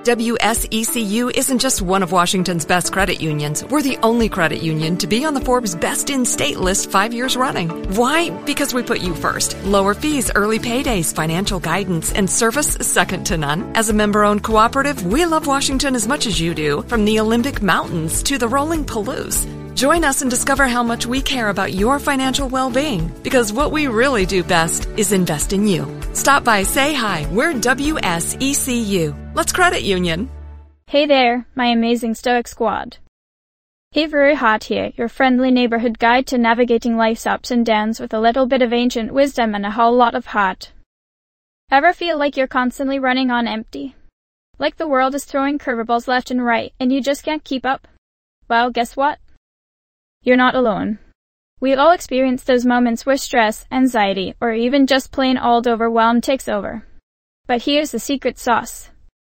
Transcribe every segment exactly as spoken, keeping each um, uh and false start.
W S E C U isn't just one of Washington's best credit unions. We're the only credit union to be on the Forbes Best in State list five years running. Why? Because we put you first. Lower fees, early paydays, financial guidance, and service second to none. As a member-owned cooperative, we love Washington as much as you do, from the Olympic Mountains to the rolling Palouse. Join us and discover how much we care about your financial well-being, because what we really do best is invest in you. Stop by, say hi. We're W S E C U. Let's credit union. Hey there, my amazing Stoic squad. Hey, very hot here, your friendly neighborhood guide to navigating life's ups and downs with a little bit of ancient wisdom and a whole lot of heart. Ever feel like you're constantly running on empty? Like the world is throwing curveballs left and right and you just can't keep up? Well, guess what? You're not alone. We all experience those moments where stress, anxiety, or even just plain old overwhelm takes over. But here's the secret sauce.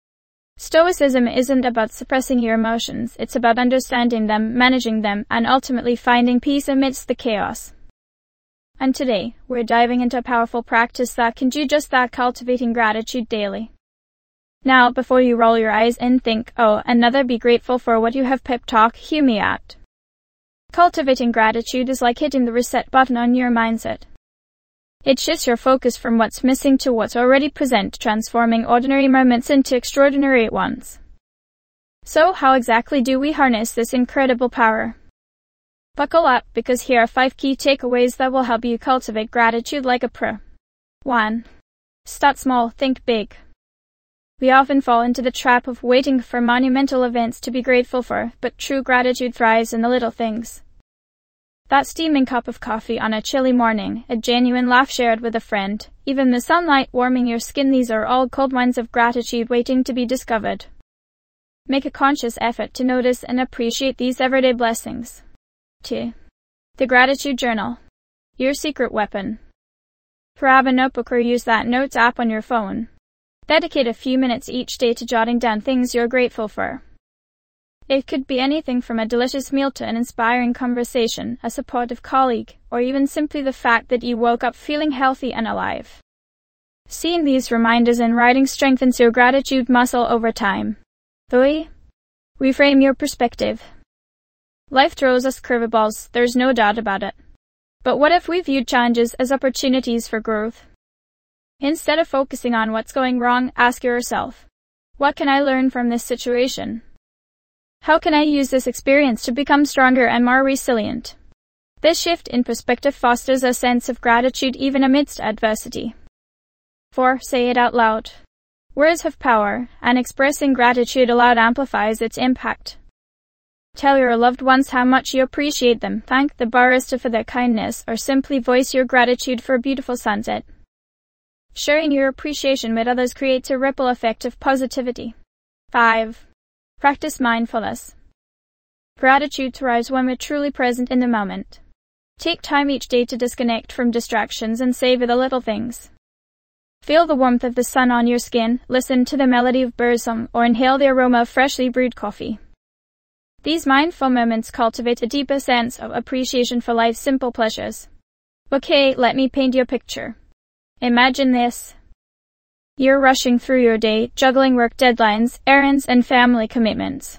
Stoicism isn't about suppressing your emotions, it's about understanding them, managing them, and ultimately finding peace amidst the chaos. And today, we're diving into a powerful practice that can do just that, cultivating gratitude daily. Now, before you roll your eyes and think, oh, another be grateful for what you have pep talk, hear me out. Cultivating gratitude is like hitting the reset button on your mindset. It shifts your focus from what's missing to what's already present, transforming ordinary moments into extraordinary ones. So, how exactly do we harness this incredible power? Buckle up, because here are five key takeaways that will help you cultivate gratitude like a pro. one. Start small, think big. We often fall into the trap of waiting for monumental events to be grateful for, but true gratitude thrives in the little things. That steaming cup of coffee on a chilly morning, a genuine laugh shared with a friend, even the sunlight warming your skin, these are all cold wines of gratitude waiting to be discovered. Make a conscious effort to notice and appreciate these everyday blessings. two. The Gratitude Journal. Your secret weapon. Grab a notebook or use that Notes app on your phone. Dedicate a few minutes each day to jotting down things you're grateful for. It could be anything from a delicious meal to an inspiring conversation, a supportive colleague, or even simply the fact that you woke up feeling healthy and alive. Seeing these reminders in writing strengthens your gratitude muscle over time. three. Reframe your perspective. Life throws us curveballs, there's no doubt about it. But what if we viewed challenges as opportunities for growth? Instead of focusing on what's going wrong, ask yourself, what can I learn from this situation? How can I use this experience to become stronger and more resilient? This shift in perspective fosters a sense of gratitude even amidst adversity. four. Say it out loud. Words have power, and expressing gratitude aloud amplifies its impact. Tell your loved ones how much you appreciate them, thank the barista for their kindness, or simply voice your gratitude for a beautiful sunset. Sharing your appreciation with others creates a ripple effect of positivity. five. Practice mindfulness. Gratitude thrives when we're truly present in the moment. Take time each day to disconnect from distractions and savor the little things. Feel the warmth of the sun on your skin, listen to the melody of birdsong, or inhale the aroma of freshly brewed coffee. These mindful moments cultivate a deeper sense of appreciation for life's simple pleasures. Okay, let me paint you a picture. Imagine this. You're rushing through your day, juggling work deadlines, errands, and family commitments.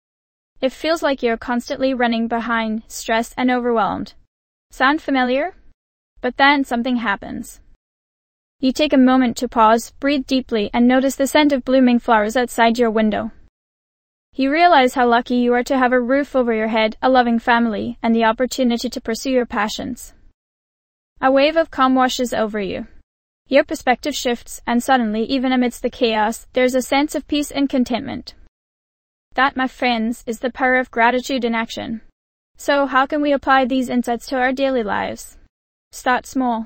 It feels like you're constantly running behind, stressed and overwhelmed. Sound familiar? But then something happens. You take a moment to pause, breathe deeply, and notice the scent of blooming flowers outside your window. You realize how lucky you are to have a roof over your head, a loving family, and the opportunity to pursue your passions. A wave of calm washes over you. Your perspective shifts, and suddenly, even amidst the chaos, there's a sense of peace and contentment. That, my friends, is the power of gratitude in action. So, how can we apply these insights to our daily lives? Start small.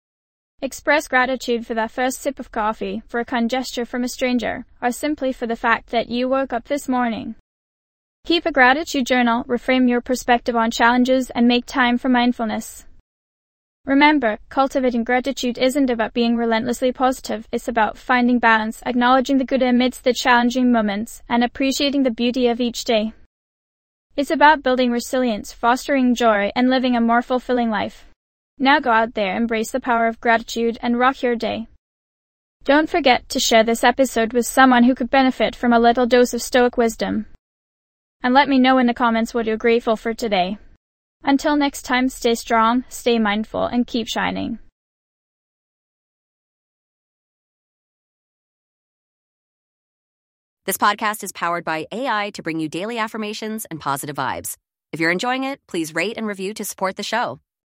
Express gratitude for that first sip of coffee, for a kind gesture from a stranger, or simply for the fact that you woke up this morning. Keep a gratitude journal, reframe your perspective on challenges, and make time for mindfulness. Remember, cultivating gratitude isn't about being relentlessly positive, it's about finding balance, acknowledging the good amidst the challenging moments, and appreciating the beauty of each day. It's about building resilience, fostering joy, and living a more fulfilling life. Now go out there, embrace the power of gratitude, and rock your day. Don't forget to share this episode with someone who could benefit from a little dose of Stoic wisdom. And let me know in the comments what you're grateful for today. Until next time, stay strong, stay mindful, and keep shining. This podcast is powered by A I to bring you daily affirmations and positive vibes. If you're enjoying it, please rate and review to support the show.